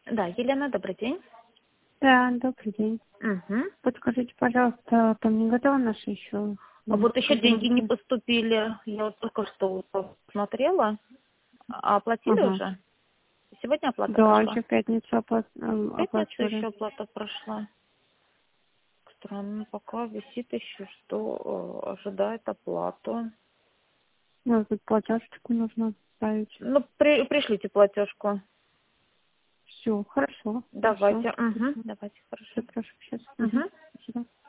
Да, Елена, добрый день. Да, добрый день. Угу. Подскажите, пожалуйста, там не готовы наши еще? А вот еще деньги не поступили. Я вот только что смотрела. А оплатили Ага. уже? Сегодня оплата Да, прошла? еще в пятницу В пятницу оплачивали. еще оплата прошла. Странно, пока висит еще, что ожидает оплату. Ну, тут платежечку нужно ставить. Ну, пришлите платежку. Все, хорошо. Хорошо. Давайте. Угу. Давайте, Все, хорошо. прошу сейчас. Угу. Спасибо.